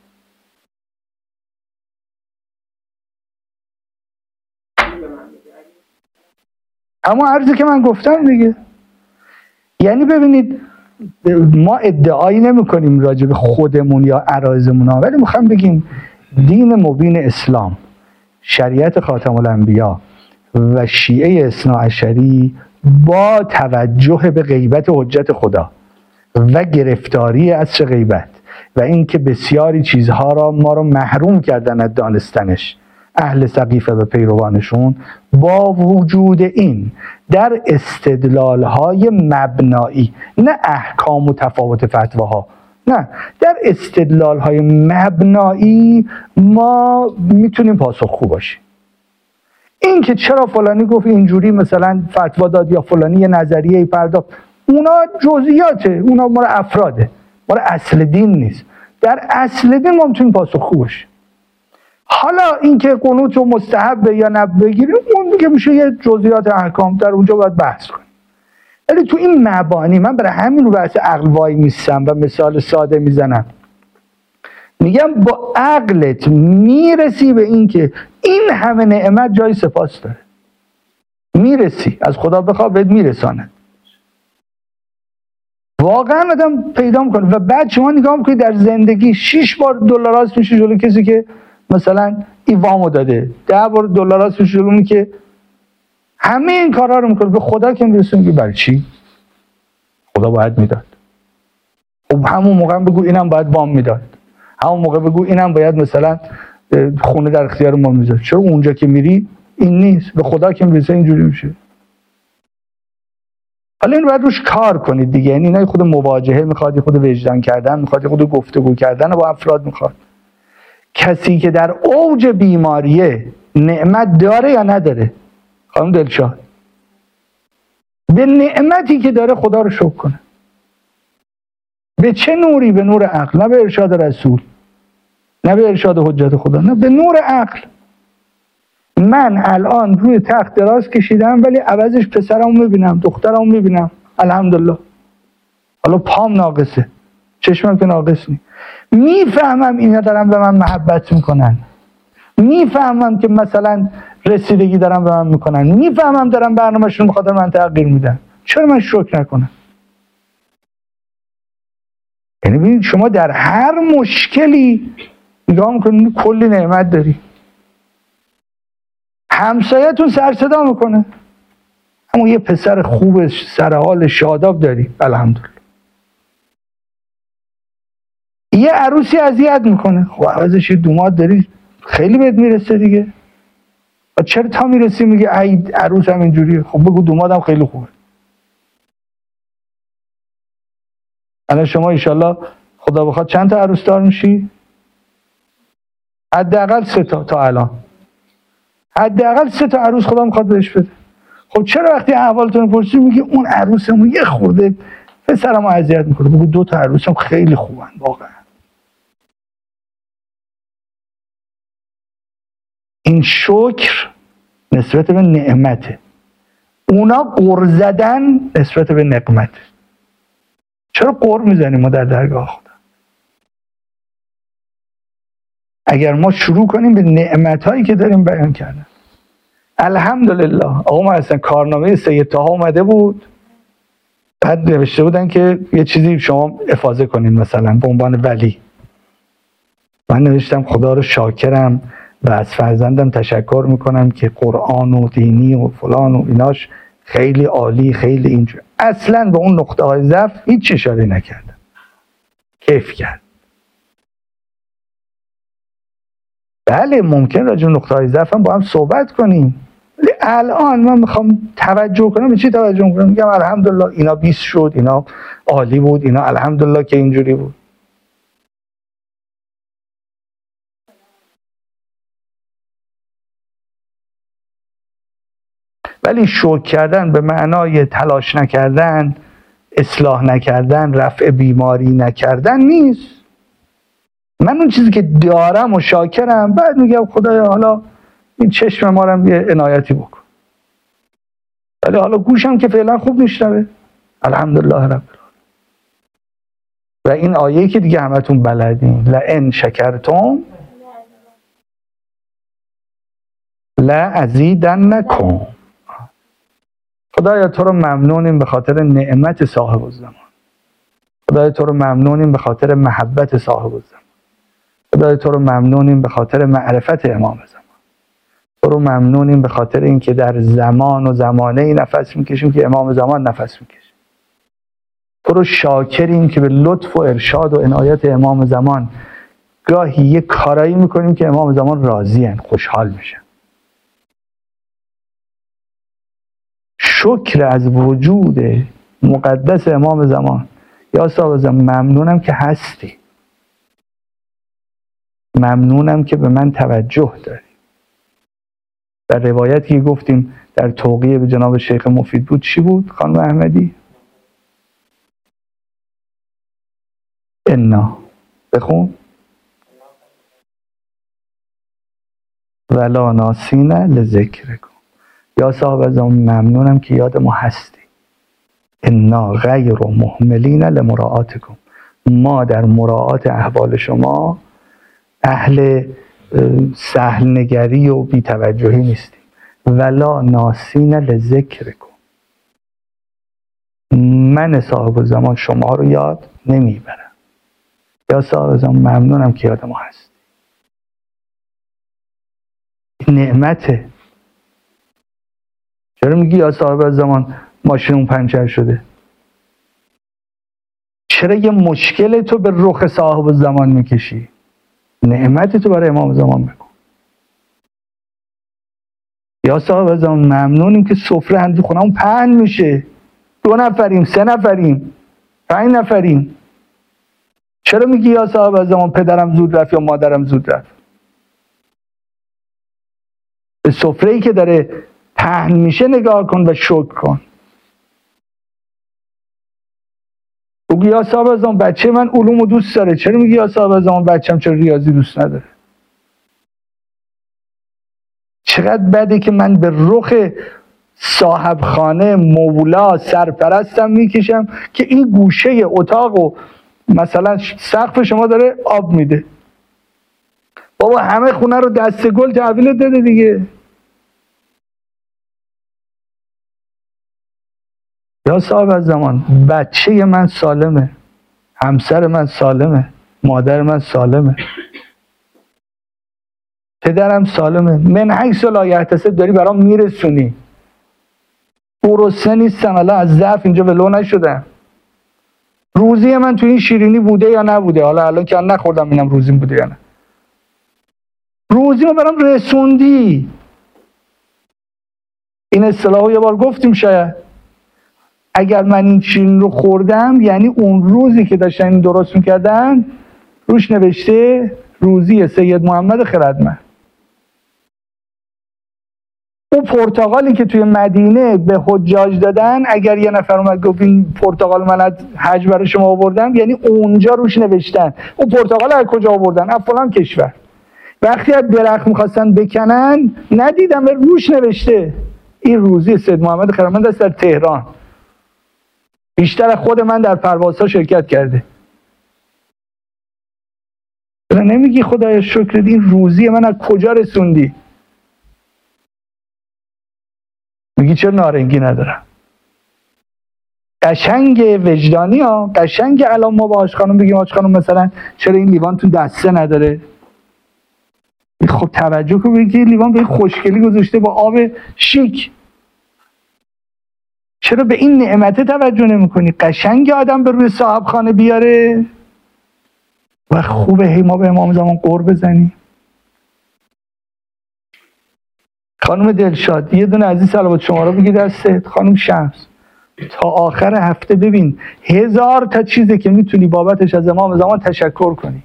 اما عرضی که من گفتم دیگه، یعنی ببینید ما ادعایی نمی کنیم راجع به خودمون یا عرایضمون، ولی میخوام بگیم دین مبین اسلام، شریعت خاتم الانبیا و شیعه اثناعشری با توجه به غیبت حجت خدا و گرفتاری عصر غیبت و اینکه بسیاری چیزها را ما رو محروم کردن از دانستنش اهل سقیفه و پیروانشون، با وجود این در استدلال‌های مبنایی، نه احکام و تفاوت فتواها، نه در استدلال‌های مبنایی ما میتونیم پاسخگو باشیم. این که چرا فلانی گفت اینجوری مثلا فتوا داد یا فلانی یه نظریه پرداخت، اونا جزئیاته، اونا مال افراده، مال اصل دین نیست. در اصل دین ما میتونیم پاسخگو باشیم. حالا اینکه قنوت رو مستحب یا نه بگیریم، اون دیگه میشه یه جزئیات احکام، در اونجا باید بحث کنیم. ولی تو این مبانی من برای همین رو بحث عقل وای میستم و مثال ساده میزنم. میگم با عقلت میرسی به این که این همه نعمت جای سپاس داره، میرسی، از خدا بخواه بهت میرسانه. واقعا آدم پیدا میکنه. و بعد شما نگاه میکنید در زندگی شش بار دلاراست میشه جلو کسی که مثلا این وامو داده، ده بار دلاراست میشه جلو اونی که همه این کارها رو میکنه، به خدا که میرسه میگه برای چی؟ خدا باید میداد. خب همون موقع بگو اینم باید وام میداد، همون موقع بگو اینم باید مثلا خونه در اختیار ما میذاره. چرا اونجا که میری این نیست؟ به خدا که میرسه اینجوری میشه. حالا این باید روش کار کنید دیگه. یعنی اینا خود مواجهه میخواد، خود وجدان کردن میخواد، خود گفتگو کردن با افراد میخواد. کسی که در اوج بیماریه نعمت داره یا نداره؟ خانم دلشاد، به نعمتی که داره خدا رو شکر کنه. به چه نوری؟ به نور عقل، نه به ارشاد رسول، نه به ارشاد حجت خدا، نه به نور عقل. من الان روی تخت دراز کشیدم ولی عوضش پسرمو میبینم، دخترمو میبینم، الحمدلله. حالا پام ناقصه، چشمم که ناقص نیست. میفهمم اینا دارن به من محبت میکنن، میفهمم که مثلا رسیدگی دارن به من میکنن، میفهمم دارن برنامه‌شون به خاطر من تغییر میدن. چرا من شکر نکنم؟ یعنی ببینید شما در هر مشکلی نگاه میکنید کلی نعمت داری. همسایتون سر صدا میکنه، اما یه پسر خوب سرحال شاداب داری، الحمدلله. یه عروسی اذیت میکنه، خب عوضش یه دوماد داری، خیلی بهت میرسه دیگه. و چرا تا میرسی میگه ای عروس هم اینجوریه؟ خب بگو دومادم خیلی خوبه. الان شما انشالله خدا بخواد چند تا عروس دار میشی؟ حداقل سه تا تا الان. حداقل سه تا عروس خدا میخواد بهش بده. خب چرا وقتی احوالتون پرسی میگه اون عروسمون یه خورده پسرمو اذیت میکنه؟ بگو دو تا عروسم خیلی خوبن واقعا. این شکر نسبت به نعمته، اونا قر زدن نسبت به نقمت. چرا قر میزنیم ما در درگاه خدا؟ اگر ما شروع کنیم به نعمتهایی که داریم بیان کردن. الحمدلله. آقا ما اصلا کارنامه سید طاها اومده بود، بعد نوشته بودن که یه چیزی شما افاضه کنین مثلا به عنوان ولی. من نوشتم خدا رو شاکرم و از فرزندم تشکر میکنم که قرآن و دینی و فلان و ایناش خیلی عالی، خیلی اینجور. اصلا به اون نقطه های ضعف هیچ اشاره نکردم، کیف کرد. بله ممکن راجع به نقطه های ضعف هم با هم صحبت کنیم، ولی الان من میخوام توجه کنم. به چی توجه کنم؟ میگم الحمدلله اینا بیست شد، اینا عالی بود، اینا الحمدلله که اینجوری بود. ولی شکر کردن به معنای تلاش نکردن، اصلاح نکردن، رفع بیماری نکردن نیست. من اون چیزی که دارم و شاکرم، بعد میگم خدایا حالا این چشم ما رو یه عنایتی بکن. ولی حالا گوشم که فعلا خوب میشنوه، الحمدلله رب العالمین. و این آیه‌ای که دیگه همتون بلدین، لئن شکرتم لازیدنکم. خدایا تو رو ممنونیم به خاطر نعمت صاحب الزمان. خدایا تو رو ممنونیم به خاطر محبت صاحب الزمان. خدایا تو رو ممنونیم به خاطر معرفت امام زمان. تو رو ممنونیم به خاطر اینکه در زمان و زمانه نفس میکشیم که امام زمان نفس میکشه. تو رو شاکریم که به لطف و ارشاد و عنایت امام زمان گاهی یک کارایی میکنیم که امام زمان راضی هن، خوشحال میشن. شکر از وجود مقدس امام زمان. یا صاحب زمان ممنونم که هستی، ممنونم که به من توجه داری. در روایتی که گفتیم در توقیه به جناب شیخ مفید بود چی بود خانم احمدی؟ انا بخون ولا ناسین لذکرکم. یا صاحب زمان ممنونم که یاد ما هستی. انا غیر مهملین لمراعاتکم. ما در مراعات احوال شما اهل سهل نگری و بی‌توجهی نیستیم. ولا ناسین لذکرکم. من صاحب زمان شما رو یاد نمیبرم. یا صاحب زمان ممنونم که یاد ما هست. نعمته. چرا میگی یا صاحب زمان ماشینم پنچر شده؟ چرا یه مشکل تو به رخ صاحب زمان میکشی؟ نعمت تو برای امام زمان بکن. یا صاحب زمان ممنونیم که سفره هنوز خونمون پهن میشه. دو نفریم، سه نفریم، پنج نفریم. چرا میگی یا صاحب زمان پدرم زود رفت یا مادرم زود رفت؟ به سفره‌ای که داره پهن میشه نگاه کن و شکر کن. بگو یا صاحب زمان بچه من علومو دوست داره. چرا میگی یا صاحب زمان بچم چرا ریاضی دوست نداره؟ چقدر بده که من به رخ صاحب خانه مولا سرپرستم میکشم که این گوشه اتاق و مثلا سقف شما داره آب میده. بابا همه خونه رو دست گل تحویل داده دیگه. یا صاحب زمان بچه من سالمه، همسر من سالمه، مادر من سالمه، پدرم سالمه. من حیث لا یحتسب داری برام میرسونی. گرسنه نیستم، الان از ضعف اینجا ولو نشدم. روزی من تو این شیرینی بوده یا نبوده؟ حالا الان که نخوردم اینم روزیم بوده یا نه. روزی رو برام رسوندی. این اصطلاحو یه بار گفتیم شاید. اگر من این شیرین رو خوردم یعنی اون روزی که داشتن این درست میکردن روش نوشته روزی سید محمد خردمند. اون پرتقالی که توی مدینه به حجاج دادن، اگر یه نفر اومد گفت این پرتقال من از حج برای شما آوردم یعنی اونجا روش نوشتن اون پرتقال از کجا آوردن؟ از فلان کشور. وقتی از درخت میخواستن بکنن ندیدم روش نوشته این روزی سید محمد خردمند است در تهران. بیشتر از خود من در پروازها شرکت کرده. چرا نمیگی خدایا شکر این روزی من از کجا رسوندی؟ میگی چرا نارنگی ندارم؟ قشنگ وجدانی ها، قشنگ الان ما با آج خانم بگیم آج خانم مثلا چرا این لیوان تو دسته نداره؟ خب توجه کن بگی لیوان به خوشگلی گذاشته با آب شیک. چرا به این نعمت توجه نمی کنی؟ قشنگ آدم به روی صاحب خانه بیاره و خوبه هی ما به امام زمان قور بزنیم. خانم دلشاد یه دونه عزیز صلوات شما رو بگی دستت. خانم شمس تا آخر هفته ببین هزار تا چیزی که میتونی بابتش از امام زمان تشکر کنی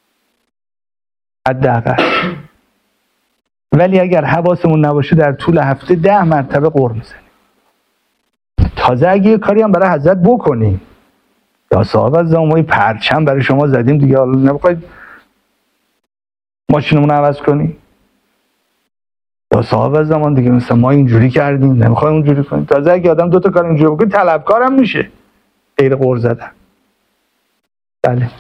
حداقل. ولی اگر حواسمون نباشه در طول هفته ده مرتبه قور میزنیم. تازه اگه یه کاری هم برای حضرت بکنیم، یا صاحب از زمان پرچم برای شما زدیم دیگه، حالا نمیخواید ماشینمون عوض کنیم؟ یا صاحب از زمان دیگه مثلا ما اینجوری کردیم نمیخوایم اونجوری کنیم. تازه اگه آدم دو تا کار اینجوری بکنه طلبکارم میشه غیر قور زدن. بله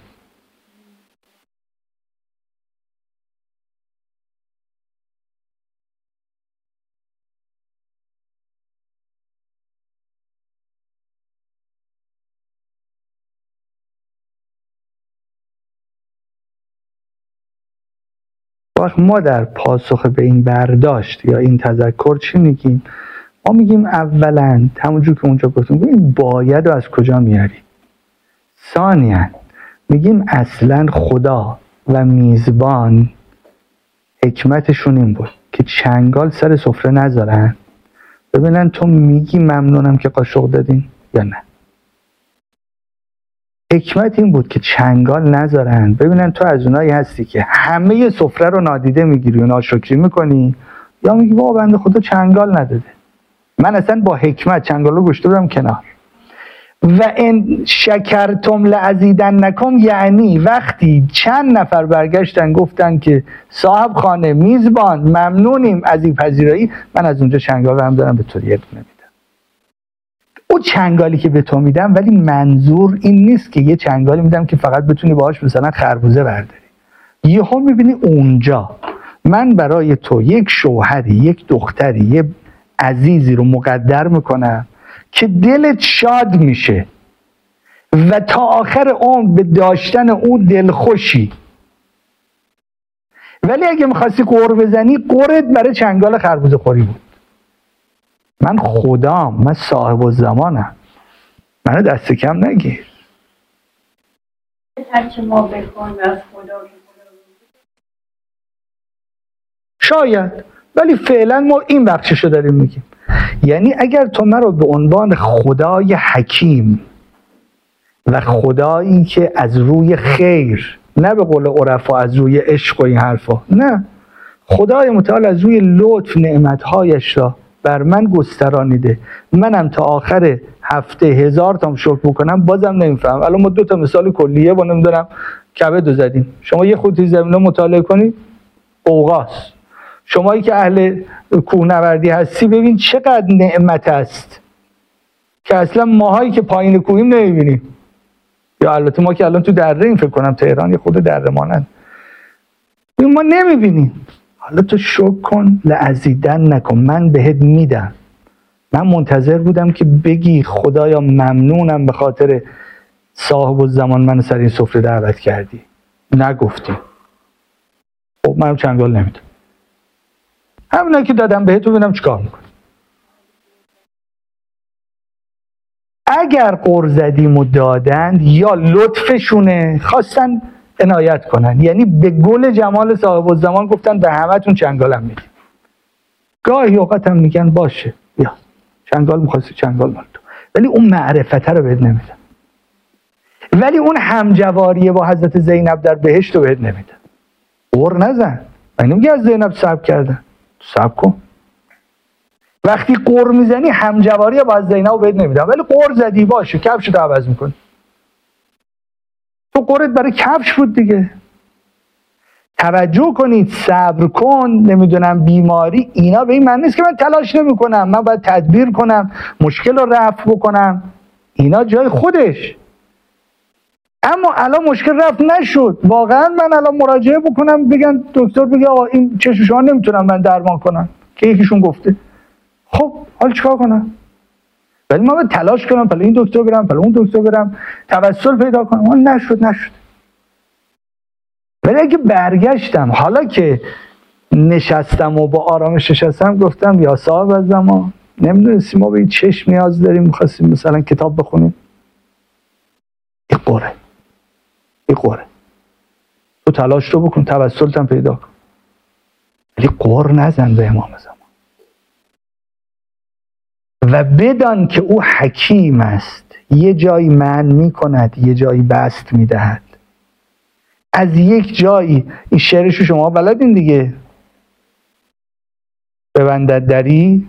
وقت ما در پاسخ به این برداشت یا این تذکر چی میگیم؟ ما میگیم اولا همونجور که اونجا گفتیم این باید رو از کجا میاری. ثانیا میگیم اصلا خدا و میزبان حکمتشون این بود که چنگال سر سفره نذارن ببینن تو میگی ممنونم که قاشق دادین یا نه. حکمت این بود که چنگال نذارن ببینن تو از اونایی هستی که همه سفره رو نادیده میگیری و ناشکری میکنی یا میگی بابا بنده خدا چنگال نداده، من اصلا با حکمت چنگال رو گشته بودم کنار. و ان شکرتم لازیدنکم، یعنی وقتی چند نفر برگشتن گفتن که صاحب خانه میزبان ممنونیم از این پذیرایی، من از اونجا چنگال رو هم دارم به تو یه دونه میدم. اون چنگالی که به تو میدم ولی منظور این نیست که یه چنگالی میدم که فقط بتونی باهاش مثلا خربوزه برداری. یهو میبینی اونجا من برای تو یک شوهری، یک دختری، یه عزیزی رو مقدر میکنم که دلت شاد میشه و تا آخر عمر به داشتن اون دلخوشی. ولی اگه میخواستی قور بزنی قورت برای چنگال خربوزه خوری بود. من خدام، من صاحب الزمانم، منو دست کم نگیر. ترک ما بکن از خدا. شاید، ولی فعلا ما این بخششو داریم میگیم. یعنی اگر تو من رو به عنوان خدای حکیم و خدایی که از روی خیر، نه به قول عرفا از روی عشق و این حرفا، نه، خدای متعال از روی لطف نعمتهایش را بر من گسترانیده، منم تا آخر هفته هزار تام شکر بکنم بازم نمیفهم. الان ما دو تا مثال کلیه با نمیدونم کبد رو زدیم. شما یه خودی زمینه مطالعه کنید، اوقاس. شمایی که اهل کوهنوردی هستی ببین چقدر نعمت است که اصلا ماهایی که پایین کوهیم نمیبینیم. یا البته ما که الان تو دره این فکر کنم تهران یه خود دره مانند ما نمیبینیم. حالا تو شکر کن لازیدن نکن، من بهت میدم. من منتظر بودم که بگی خدایا ممنونم به خاطر صاحب الزمان من سر این سفره دعوت کردی. نگفتی. خب منم چنگال نمیدم. همینایی که دادم بهت ببینم چیکار میکنی. اگر قر زدیم و دادند یا لطفشونه خواستن عنایت کنن، یعنی به گل جمال صاحب الزمان گفتن به همتون چنگالم میدیم. گاهی اوقات هم میگن باشه بیا چنگال میخواستی چنگال مال تو، ولی اون معرفته رو بهت نمیدن. ولی اون همجواریه با حضرت زینب در بهشت رو بهت نمیدن. قر نزن. من نمیگه از زینب صبر کردن، صبر کن. وقتی قر میزنی همجواری با از زینب رو بهت نمیدن، ولی قر زدی باشه کفش رو عوض میکنی. تو قرت برای کفش بود دیگه. توجه کنید، صبر کن، نمیدونم بیماری، اینا به این معنی نیست که من تلاش نمی کنم، من باید تدبیر کنم مشکل رو رفع بکنم، اینا جای خودش. اما الان مشکل رفع نشد، واقعا من الان مراجعه بکنم بگن دکتر بگه آقا این چشم شما نمیتونم من درمان کنم که یکیشون گفته، خب حالا چیکار کنم؟ ولی من باید تلاش کنم پس این دکتر برم پس اون دکتر برم توسل پیدا کنم. اون نشد نشد ولی اگه برگشتم حالا که نشستم و با آرامش نشستم گفتم یا صاحب الزمان نمیدونستیم ما به این چشم نیاز داریم میخواستیم مثلا کتاب بخونیم. این قره این قره تو تلاش رو بکن، توسلت هم پیدا کن، ولی قر نزن به امام زمان و بدان که او حکیم است، یه جایی منع میکند یه جایی بست میدهد. از یک جایی این شعرشو شما بلدین دیگه، ببندد دری،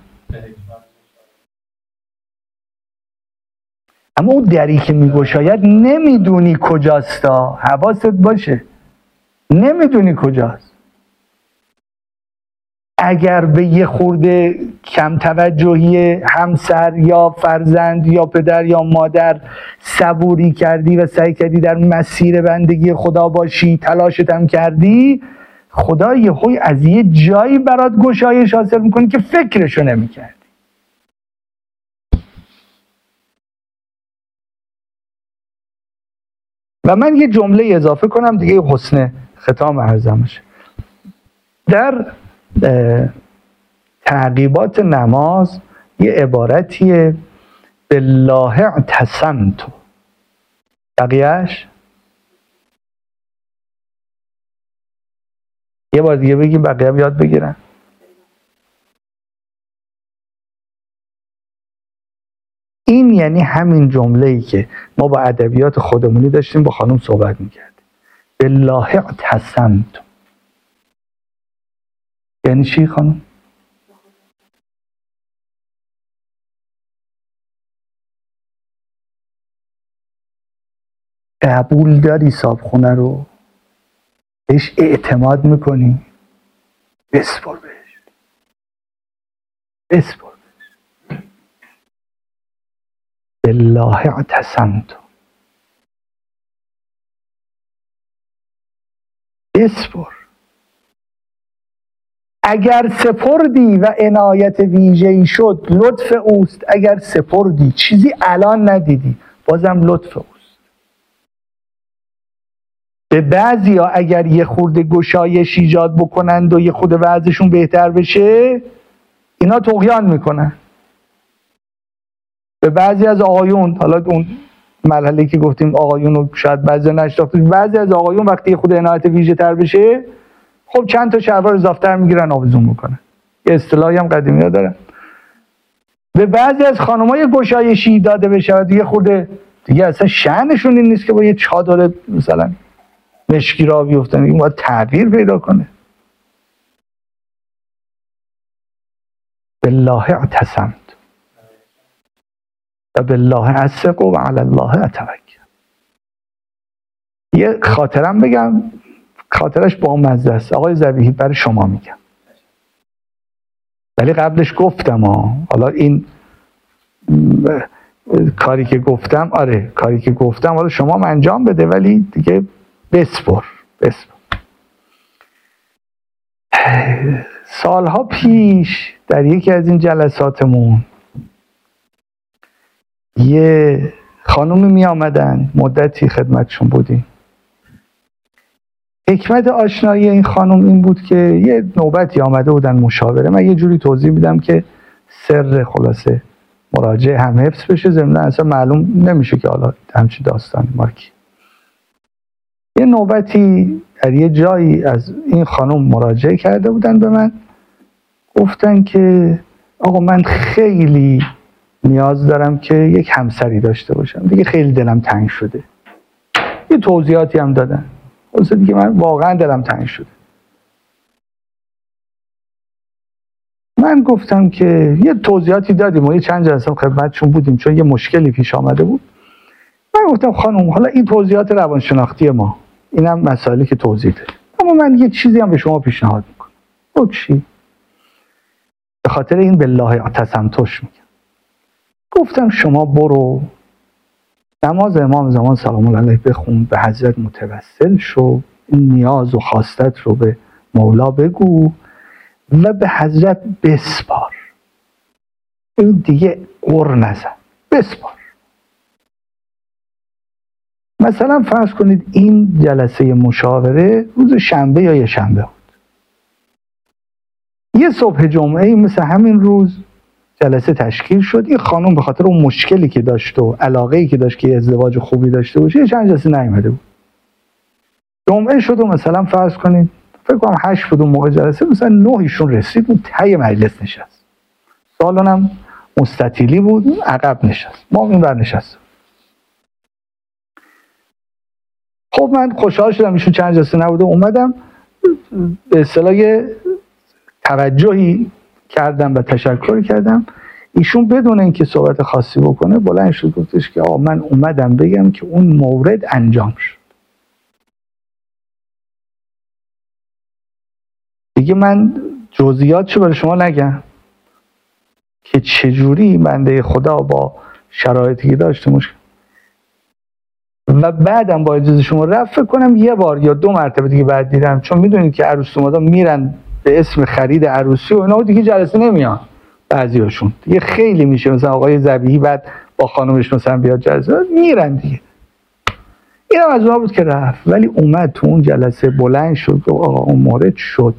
اما اون دری که میگشاید نمیدونی کجاستا، حواست باشه نمیدونی کجاست. اگر به یه خورده کم توجهی همسر یا فرزند یا پدر یا مادر صبوری کردی و سعی کردی در مسیر بندگی خدا باشی، تلاشت هم کردی، خدا یهوی از یه جایی برات گشایش حاصل میکنی که فکرشو نمیکردی. و من یه جمله اضافه کنم دیگه حسن ختام عرضمشه. در تعقیبات نماز یه عبارتیه بالله اعتصمت، بقیهش یه بار دیگه بگی بقیه هم یاد بگیرن. این یعنی همین جمله‌ای که ما با ادبیات خودمونی داشتیم با خانم صحبت میکردیم. بالله اعتصمت یعنی چی خانم؟ قبول داری صابخونه رو؟ بهش اعتماد میکنی؟ بسپر بهش بسپر بهش بالله اعتصمت، بسپر. اگر سپردی و عنایت ویژه‌ای شد لطف اوست، اگر سپردی چیزی الان ندیدی بازم لطف اوست. به بعضیا اگر یه خورده گشایش ایجاد بکنند و یه خورده وضعشون بهتر بشه اینا طغیان میکنن. به بعضی از آقایون، حالا اون مرحله که گفتیم آقایون رو شاید بعضی نشناختید، بعضی از آقایون وقتی یه خورده عنایت ویژه تر بشه خب چند تا شلوار اضافه‌تر میگیرن آویزون میکنن. یه اصطلاحی هم قدیمی‌ها دارن. به بعضی از خانم‌ها یه گشایشی داده بشه و دیگه خورده دیگه اصلا شأنشون این نیست که با یه چادر مثلا مشکی را بیفتن، این باید تغییر پیدا کنه. بالله اعتصمت و بالله اثق و علی الله اتوکل. یه خاطرم بگم، خاطرش با مزه است. آقای ذبیحی برای شما میگم، ولی قبلش گفتم ها. حالا این کاری که گفتم، آره کاری که گفتم حالا شما هم انجام بده، ولی دیگه بسپر بسپر. سالها پیش در یکی از این جلساتمون یه خانومی می آمدن، مدتی خدمتشون بودیم. حکمت آشنایی این خانم این بود که یه نوبتی آمده بودن مشاوره، من یه جوری توضیح میدم که سر خلاصه مراجعه هم حفظ بشه، ضمن اصلا معلوم نمیشه که حالا همچی داستانی مارکی. یه نوبتی در یه جایی از این خانم مراجعه کرده بودن به من، گفتن که آقا من خیلی نیاز دارم که یک همسری داشته باشم، دیگه خیلی دلم تنگ شده. یه توضیحاتی هم دادن، واسه دیگه من واقعا دلم تنگ شده. من گفتم که یه توضیحاتی دادیم و یه چند جلسه خدمتشون بودیم چون یه مشکلی پیش آمده بود. من گفتم خانم حالا این توضیحات روانشناختی ما، اینم مسائلی که توضیح دادیم، اما من یه چیزی هم به شما پیشنهاد میکنم. او چی؟ به خاطر این بالله اعتصمتش میگم. گفتم شما برو نماز امام زمان سلام الله علیه بخون، به حضرت متوسل شو، این نیاز و خواستت رو به مولا بگو و به حضرت بسپار. این دیگه قر نزن، بسپار. مثلا فرض کنید این جلسه مشاوره روز شنبه یا یه شنبه بود. یه صبح جمعه مثل همین روز جلسه تشکیل شد. این خانم به خاطر اون مشکلی که داشت و علاقه‌ای که داشت که ازدواج خوبی داشته باشه چند جلسه نیومده بود. جمعه شد و مثلا فرض کنید فکر کنم هشت بود اون موقع جلسه، مثلا نه ایشون رسید اون ته مجلس نشست. سالن هم مستطیلی بود، عقب نشست، ما این ور نشست. خب من خوشحال شدم ایشون چند جلسه نبوده، اومدم به اصطلاح توجهی کردم و تشکر کردم. ایشون بدون اینکه صحبت خاصی بکنه بلند شد گفتش که آقا من اومدم بگم که اون مورد انجام شد. دیگه من جزئیاتشو برای شما نگم که چجوری بنده خدا با شرایطی که داشته مشکل و بعدم با اجازه شما رفت فکر کنم یه بار یا دو مرتبه دیگه بعد دیدم، چون میدونید که عروس دومادا میرن به اسم خرید عروسی و اینا دیگه جلسه نمیان بعضیاشون دیگه خیلی میشه، مثلا آقای ذبیحی بعد با خانومش مثلا بیاد جلسه میرن دیگه. اینم از اونها بود که رفت، ولی اومد تو اون جلسه بلند شد و آقا اون مورد شد.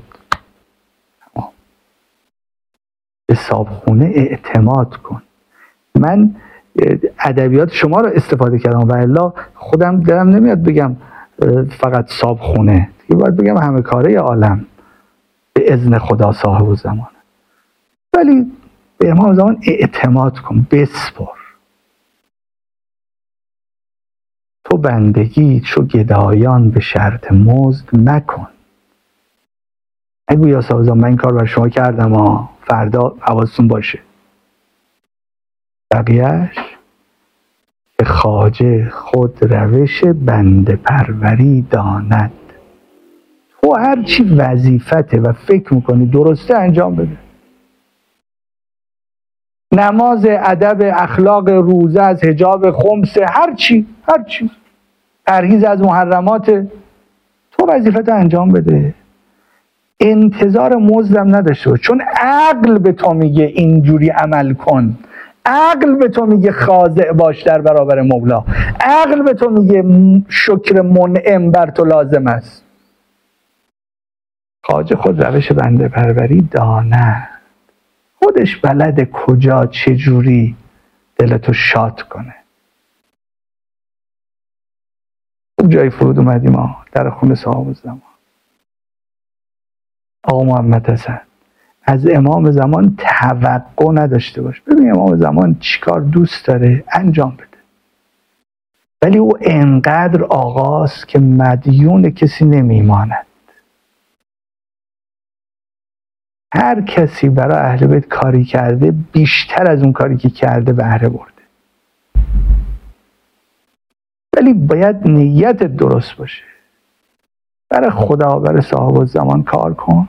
به صابخونه اعتماد کن. من ادبیات شما رو استفاده کردم و الا خودم دلم نمیاد بگم فقط صابخونه، دیگه باید بگم همه کاره عالم به اذن خدا صاحب الزمان. ولی به امام زمان اعتماد کن، بسپر. تو بندگی چو گدایان به شرط مزد مکن. اگه یا صاحب الزمان من این کار برای شما کردم ها، فردا حواستون باشه. بقیهش که خواجه خود روش بنده پروری داند. تو هر چی وظیفته و فکر میکنی درسته انجام بده. نماز، ادب، اخلاق، روزه، از حجاب، خمس، هر چی هر چی پرهیز از محرمات، تو وظیفت انجام بده. انتظار مزدم نداشته باش، چون عقل به تو میگه اینجوری عمل کن. عقل به تو میگه خاضع باش در برابر مولا. عقل به تو میگه شکر منعم بر تو لازم است. خواجه خود روش بنده پروری داند. خودش بلد کجا چجوری دلتو شاد کنه. خوب جای فرود اومدیم ما در خونه صاحب الزمان. آقا محمد حسن از امام زمان توقع نداشته باش. ببین امام زمان چیکار دوست داره انجام بده، ولی او انقدر آقاست که مدیون کسی نمیماند. هر کسی برای اهل بیت کاری کرده بیشتر از اون کاری که کرده بهره برده، ولی باید نیت درست باشه. برای خدا برای صاحب الزمان کار کن،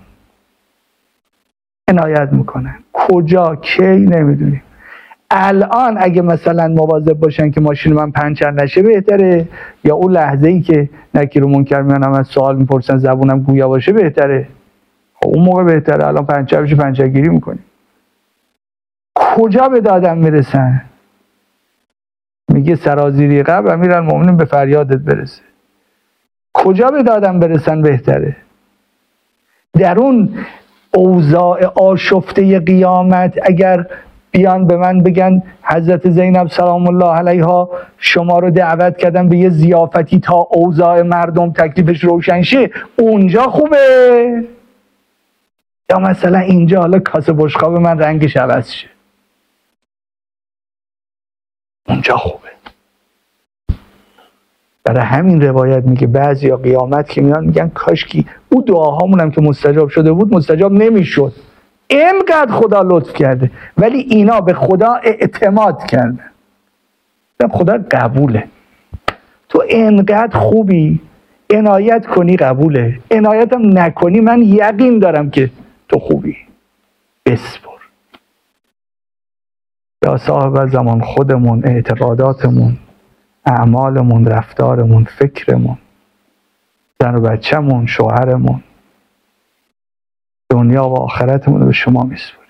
عنایت میکنن. کجا کی نمیدونیم. الان اگه مثلا مواظب باشن که ماشین من پنچر نشه بهتره، یا اون لحظه ای که نکیر و منکر میانم از سوال میپرسن زبونم گویا باشه بهتره. خب اون موقع بهتره. الان پنچر بشه پنچرگیری میکنیم. کجا به دادم میرسن؟ میگه سرازیری قبر امیرالمومنین به فریادت برسه. کجا به دادم برسن بهتره؟ در اون اوضاع آشفته قیامت اگر بیان به من بگن حضرت زینب سلام الله علیها شما رو دعوت کردن به یه ضیافتی تا اوضاع مردم تکلیفش روشن شه، اونجا خوبه؟ یا مثلا اینجا حالا کاسه بشقاب من رنگش عوض شه، اونجا خوبه؟ برای همین روایت میگه بعضیا قیامت که میان میگن کاشکی او دعاهامون هم که مستجاب شده بود مستجاب نمیشد، اینقدر خدا لطف کرده. ولی اینا به خدا اعتماد کردن، خدا قبوله. تو اینقدر خوبی عنایت کنی قبوله، عنایتم نکنی من یقین دارم که تو خوبی. بسپر. یا صاحب زمان خودمون، اعتقاداتمون، اعمالمون، رفتارمون، فکرمون، زن و بچه‌مون، شوهرمون، دنیا و آخرتمون رو به شما میسپاریم.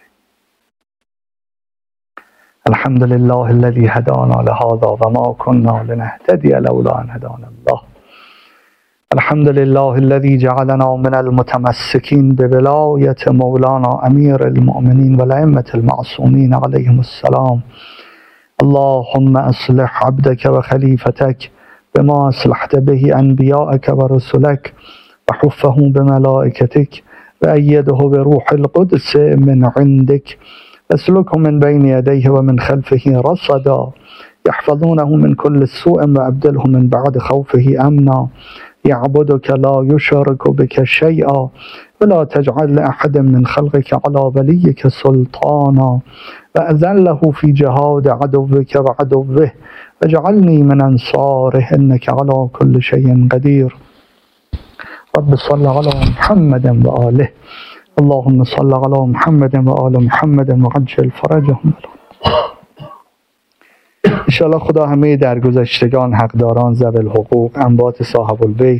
الحمد لله الذي هدانا لهذا و ما كنا لنهتدي لولا ان هدانا الله الحمد لله الذي جعلنا من المتمسكين بولاية مولانا أمير المؤمنين والأئمة المعصومين عليهم السلام. اللهم أصلح عبدك وخليفتك بما أصلحت به أنبياءك ورسلك، وحفه بملائكتك، وأيده بروح القدس من عندك، واسلكه من بين يديه ومن خلفه رصدا، يحفظونه من كل سوء، وأبدله من بعد خوفه أمنا، يعبدك لا يشرك بك شيئا، ولا تجعل لأحد من خلقك على وليك سلطانا، وأذله في جهاد عدوك وعدوه، واجعلني من أنصاره، إنك على كل شيء قدير. رب صل على محمد وآله. اللهم صل على محمد وآل محمد وعجل فرجهم. انشاءالله خدا همه درگذشتگان، حقداران، ذوی الحقوق، انبات صاحب البیت،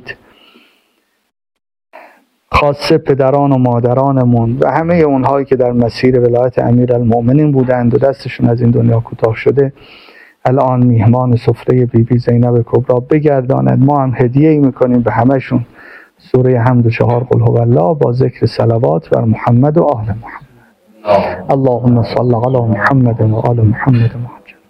خاصه پدران و مادرانمون و همه اونهایی که در مسیر ولایت امیرالمؤمنین بودند و دستشون از این دنیا کوتاه شده، الان میهمان سفره بی بی زینب کبری بگرداند. ما هم هدیه ای میکنیم به همشون سوره حمد و چهار قل هو الله با ذکر صلوات بر محمد و آل محمد. اللهم صل علی محمد و آل محمد و